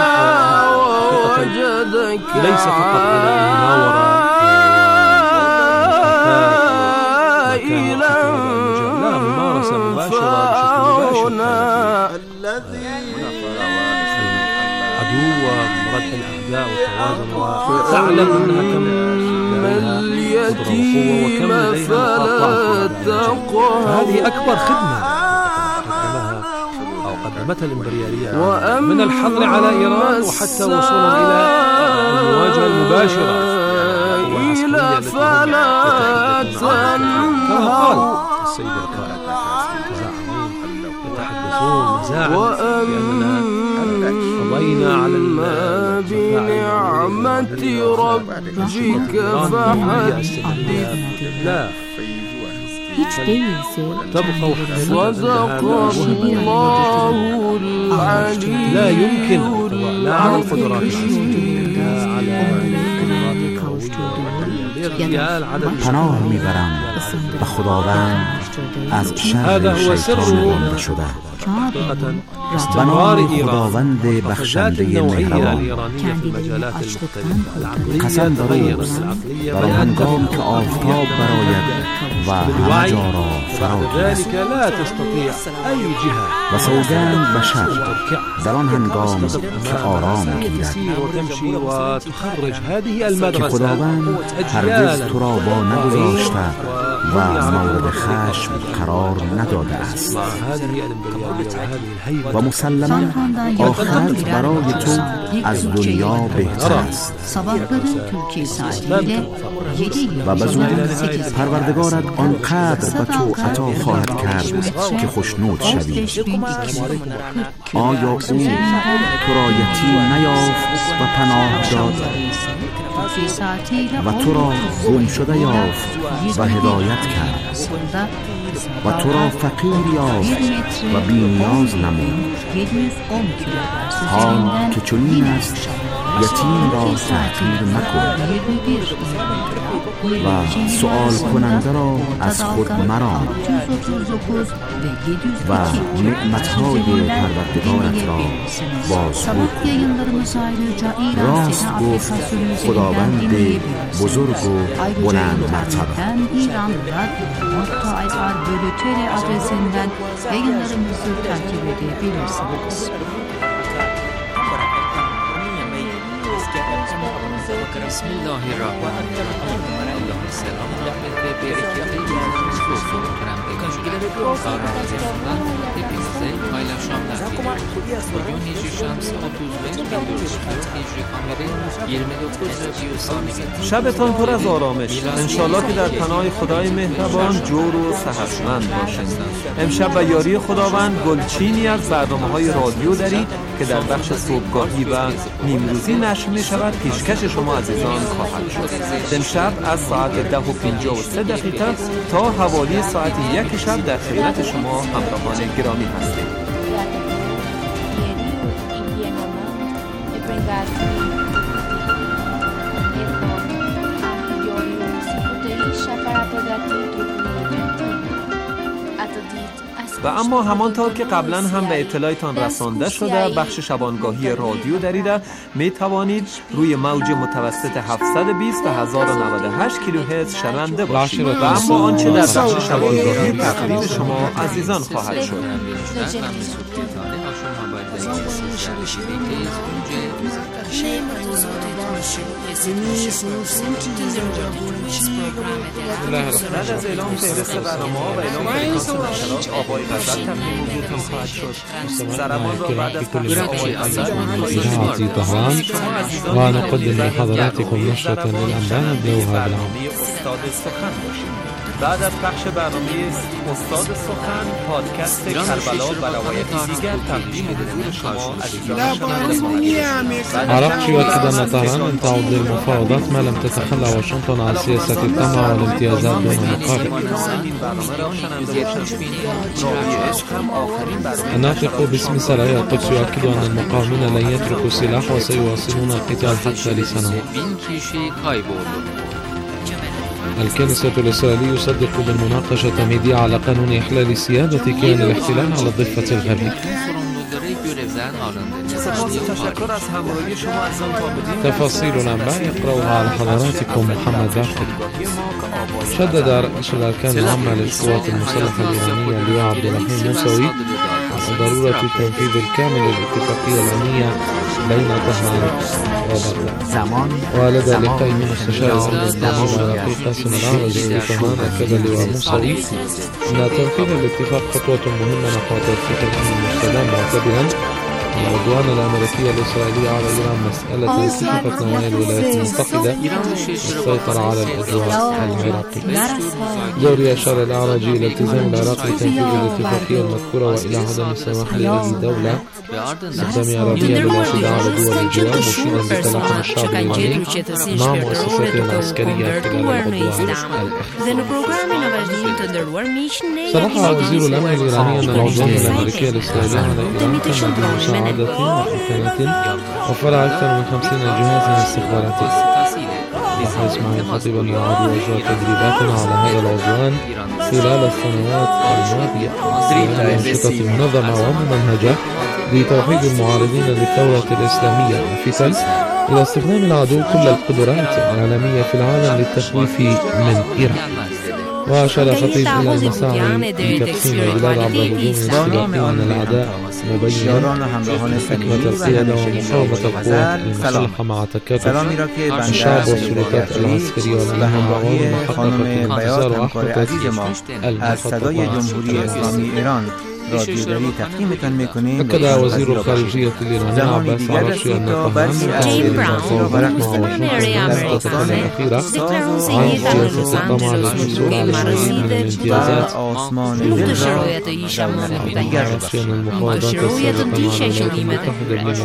ليس فقط على المناورة لا ممارسة مباشرة بشكل عدو وردع الأعداء والتوازن وتعلم أنها كم لديها قدرة وقوة وكم لديها نقاط. فهذه أكبر خدمة قدمتها الإمبريالية من الحظر على إيران وحتى وصولا إلى المواجهة المباشرة فلا كما قال السيد القائد يتحدثون مزاعم بأننا قضينا على بنعمة ربك فحدث لا تبقى صدق الله العلي لا يمكن لا على القدرات پناه میبرم و خداوند از شر شیطان رانده شده. به نام خداوند بخشنده مهربان. قسم به روز در هنگام که آفتاب براید و همه جا را فرا گیرد و سوگند به شب در آن هنگام که آرام گیرد که خداوند هرگز تو را با نگذاشته و مورد خشم قرار نداده است و مسلما آخرت برای تو از دنیا بهتر است و به زودی پروردگارت آنقدر به تو عطا خواهد کرد که خوشنود شوی. آیا او تو را یتیم نیافت و پناه داد و تو را گم شده یافت و هدایت کرد و تو را فقیر یافت و بی نیاز نمود؟ حال که چنین است یتیم را تحقیر مکن و سؤال کننده را از خود مران و نعمتهای پروردگارت را بازگو کن. راست گفت خداوند بزرگ و بلند مرتبه. بسم الله الرحمن الرحیم. الله سلام ve bereketli yolunuz program deneyiciler. Aranızda hepinize paylaşımlar diliyorum. Bugün Hicri Şams 35 1404 Hicri Kameri 29 شبتان پر از آرامش. انشالله که در پناه خدای مهربان جور و سحرمند باشند. امشب و یاری خداوند گلچینی از برنامه‌های رادیو دارید که در بخش صبحگاهی و نیمروزی نشر می شود پیشکش شما عزیزان خواهد شد. امشب از ساعت 10:53 تا حوالی ساعت 1 شب در خدمت شما همراهان گرامی هستیم. و اما همانطور که قبلا هم به اطلاعتان رسانده شده، بخش شبانگاهی رادیو دریده می توانید روی موج متوسط 720 و 1098 کیلوهرتز شنونده باشید. و اما آنچه در بخش شبانگاهی تقدیم شما عزیزان خواهد شد. بعد از اعلام فهرست برنامه‌ها و اعلام فرکانس نشرات آقای غزل تقدیم حضورتان خواهد شد. زرمان را بعد از تقدیم آقای غزل ونقدم لحضراتكم نشرة للأنباء نبدأها بالعام. استاد سخن باشید. بعد از پخش برنامه استاد سخن، پادکست کربلا و روایت دیگر تقدیم حضور شما عزیزان شنونده. عرقت يؤكد أن طهران لن تعود للمفاوضات ما لم تتخلى واشنطن عن سياسة الطمع والامتيازات دون مقابل. الناطق باسم سرايا القدس يؤكد أن المقاومين لن يتركوا السلاح وسيواصلون القتال حتى لسنوات. الكنيسة الإسرائيلية يصدق بالمناقشة تمهيدية على قانون إحلال سيادة كيان الاحتلال على الضفة الغربية. تفاصيل الأنباء يقرأها على حضراتكم محمد باقر. شدد رئيس الأركان العامة للقوات المسلحة الإيرانية اللواء عبد الرحيم موسوي ضرورة التنفيذ الكامل للاتفاقية الأمنية بين طهران وبغداد. ولدى لقاء من مستشار الأمن الدولي العراقي قاسم الأعرجي في طهران أكد اللواء موسوي أن تنفيذ الاتفاق خطوة مهمة نحو ترسيخ الأمن المستدام، معتبرا العدوان الأمريكي الإسرائيلي على إيران مسألة كشفت نوايا الولايات المتحدة السيطرة على الأجواء العراقية. دوري أشار الأعرجي إلى التزام العراق بتنفيذ الاتفاقية المذكورة وإلى عدم السماح لأي دولة استخدام عربية بالاعتداء على دول الجوار، مشيرا بتلاحم الشعب الإيراني مع مؤسساته العسكرية خلال العدوان صرح وزير الأمن الإيراني أن العدوان الأمريكي الإسرائيلي على إيران تم بمساعدة وإمكانات وفر أكثر من 50 جهازا استخباراتيا. وحيث مع الخطيب أن العدو أجرى تدريبات على هذا العدوان خلال السنوات الماضية بأنشطة منظمة وممنهجة لتوحيد المعارضين للثورة الإسلامية، لافتا إلى استخدام العدو كل القدرات العالمية في العالم للتخويف من إيران. وأشار خطيب إلى المساعي لتقسيم البلاد عبر هجوم استباقي من الأعداء مبينا حكمة القيادة ومقاومة القوات المسلحة مع تكاتف الشعب والسلطات العسكرية والأمنية ومحققة انتصار وأحققت المخططات. أكد وزير الخارجية الإيراني عباس عراشي أن طهران تعود المفاوضات مع واشنطن الفترة الأخيرة عن سياسة الطمع للحصول على شيء من الامتيازات. عراشي أن المفاوضات السابقة مع الولايات المتحدة